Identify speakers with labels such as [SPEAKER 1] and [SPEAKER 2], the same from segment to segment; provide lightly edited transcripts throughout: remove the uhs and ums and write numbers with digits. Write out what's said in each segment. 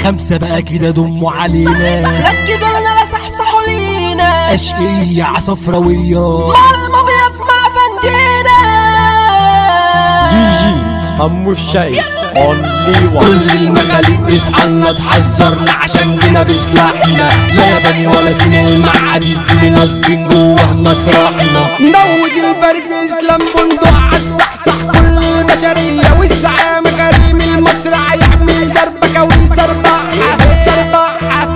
[SPEAKER 1] 5 بقى كده دموا علينا،
[SPEAKER 2] ركزوا لنا لا صحصحوا لينا،
[SPEAKER 1] اشقية عصفراوية
[SPEAKER 2] مرمى بيسمع فندينا.
[SPEAKER 3] جي همو الشاي
[SPEAKER 1] كل المخاليق تصحلنا تحذرنا عشان جينا بسلاحنا، لا ياباني ولا سين المعادي اللي ناصبين جوه مسرحنا.
[SPEAKER 2] نوج الفارس اسلام بندق هتصحصح كل البشرية، والزعام غريم المسرح يعمل دربكة ويسربعها سربعها.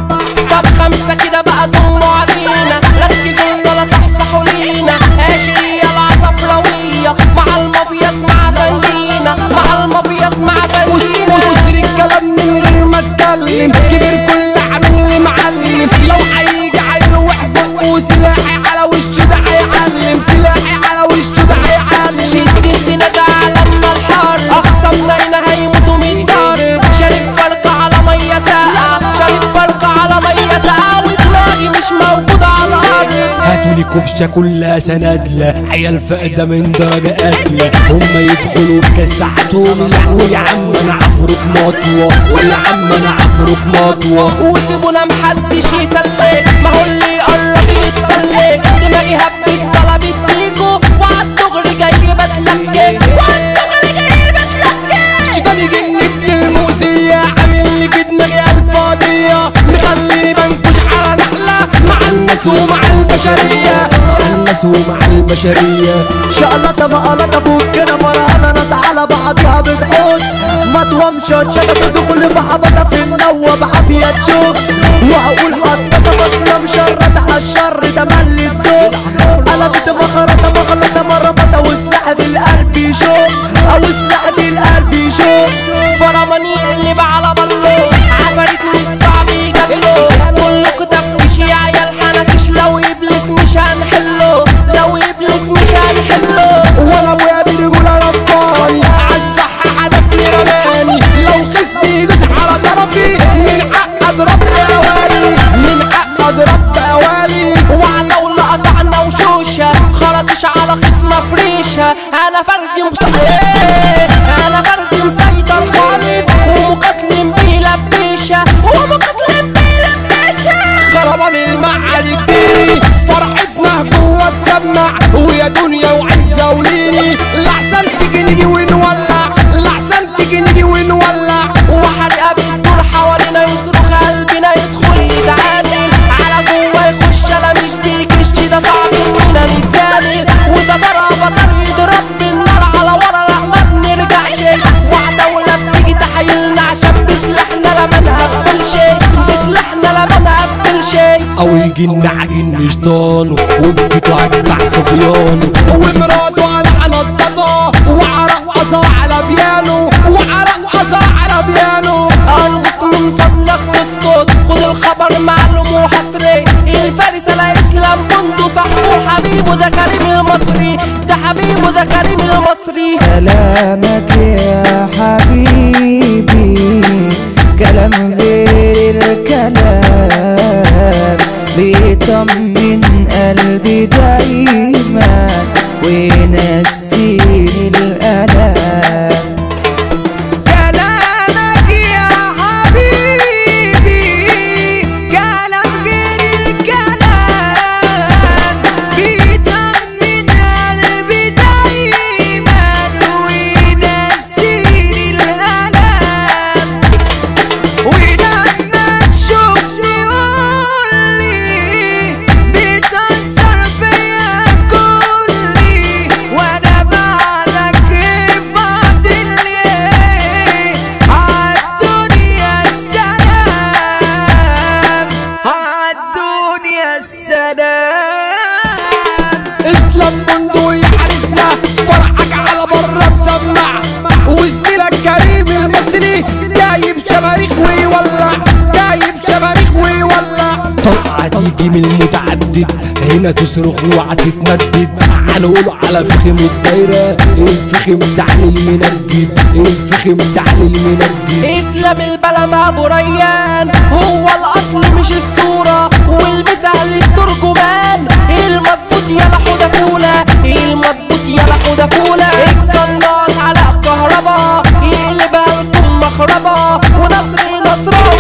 [SPEAKER 2] طب 5 كده بقى ضموا علينا، ركزوا لنا لا صحصحوا لينا، اشقية العصفراوية مع المافيا اسمع فنينا، مع المافيا اسمع فنينا. وسر الكلام من غير ما اتكلم، كبير كل عامل لي معلم، لو هيجي هيروح بقه سلاحي على وشه ده هيعلم، سلاحي على وشه ده هيعلم. شد الزناد على لما الحر، اخصمنا هنا هيموتوا من ضرب، شارب فرقة على مية ساقعة، شارب فرقة على مية ساقعة، ودماغي مش موجودة على الارض.
[SPEAKER 1] هاتولي كبشة كلها سنادلة، عيال فقدة من درجة قاتلة، هما يدخلوا بكسعتهم ويا عم انا عفرك مطوة، ويا عم انا عفرك مطوة.
[SPEAKER 2] وسيبونا محدش يسلسل، ما هو اللي يقرب يتفلك، دماغي هبت طلبت بيكو، وعالدغري جاي بتلكك، وعالدغري جاي بتلكك. شيطان يجنك للمؤذية، عامل لي في دماغي الفاضية، مخليني بنكش على نحلة مع الناس ومع البشرية،
[SPEAKER 1] مع الناس ومع البشرية.
[SPEAKER 3] شقلطة مقلطة فكنا فرحانة ناس على بعضها بتحوش، مطوة مشرشطة تدخل بحبطة في النوة بعافية تشوف، وهقول حطة بصلة مشرطة عالشر تملي تزوق، قلبت مخرطة مغلطة مربطة وسلاح في القلب يشوف، أو سلاح في القلب يشوف.
[SPEAKER 2] فرمان يقلب على بلو، عفاريت مش صعب يجادلو، كلكوا تفتيش يا عيال حنكش، لو ابليس مش هنحله، لو ابليس مش هنحله. وانا ابويا برجولة رباني، عالصح هدفني رماني، لو خصمي يدوس على طرفي من حق اضرب بأوالي، من حق اضرب بأوالي. وعتاولة قطعنا وشوشة، خرطش على خصمة فريشة، انا فردي انا فردي مسيطر خالص، ومقاتلين بيلبشة، ومقاتلين بيلبشة. خربان المعادي كتيري، فرحتنا جوه تسمع، ويا دنيا وعيد زاوليني، لحسن تيجي نيجي ونولع، لحسن تيجي نيجي ونولع. وحرقة بتدور حوالينا، يصرخ قلبنا يدخل يتعادل، على جوه يخش انا مش بيكش، ده صعب اننا نتزامل، وده ضربة يضرب بالنار على ورا، لا ما بنرجعش. وعتاولة بتيجي تحايلنا عشان بسلاحنا لما نقبلش، بسلاحنا لما نقبلش.
[SPEAKER 1] او يجينا عجين شيطانه، وفي بيته اتبع صبيانه،
[SPEAKER 2] ومراته انا انضطه، وعرقصها على بيانو، وعرقصها على بيانو. ارجوك من فضلك تسكت، خد الخبر معلوم وحصري، الفارس الاسلام بندق صاحبه حبيبه، ده كريم المصري، ده حبيبه ده كريم المصري.
[SPEAKER 4] كلامك يا حبيبي كلام غير الكلام، بيطمن قلبي دايما وينسيني الألم. كلامك يا حبيبي كلام غير الكلام، بيطمن قلبي دايما وينسيني الألم. ولما تشوفني قولي بتأثر فيا كلي، وانا بعدك فاضلي عالدنيا السلام، عالدنيا السلام.
[SPEAKER 2] اسلام بندق يحرسنا، فرحك على بره مسمع، وزميلك كريم المصري جايب شماريخ ويولع، جايب شماريخ ويولع.
[SPEAKER 1] طلعة تيجي من المتعدد، هنا تصرخ وهتتمدد، هنقوله على فخم الدايرة، الفخم تعلي المنجد، الفخم تعلي المنجد.
[SPEAKER 2] اسلام البلم ابو ريان، هو الاصل مش الصورة، والمثال الترجمان، المظبوط يلا حوده فولة، المظبوط يلا حوده فولة. القناص على الكهرباء، يقلبها لكم مخربة، ونصر نصران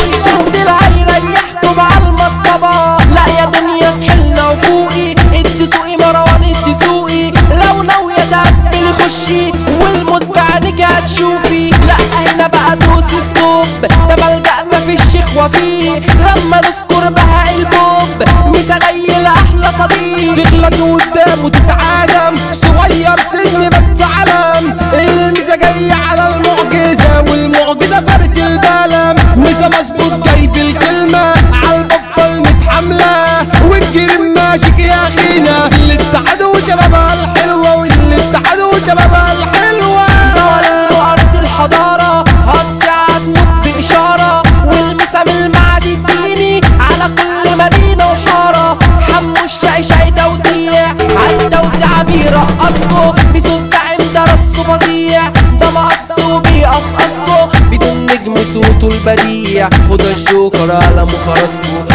[SPEAKER 2] ده ملجأ مفيش شيخ وفيه لما نذكر بهاء البوب متغيل احلى صديق
[SPEAKER 1] تغلط قدامه تتعادم صغير سن بس علم الميزة جاية على المعجزة والمعجزة فرت البلم ميزة مظبوط جايب الكلمة عالبطل متحملة والجرم ماشيك يا اخينا اللي اتحدوا شبابها الحلوة واللي اتحدوا شبابها الحلوة
[SPEAKER 2] دولة أرض الحضارة هتساعد موت بإشارة والمسام المعدي الديني على كل مدينة وحارة حمو الشاي شاي توزيع عالتوزيع بيرقصكوا بيسوس زعيم ده رصه فظيع ده مقصه بيقصقصكوا بدون نجم صوته البديع خد الجوكر على مخرسكوا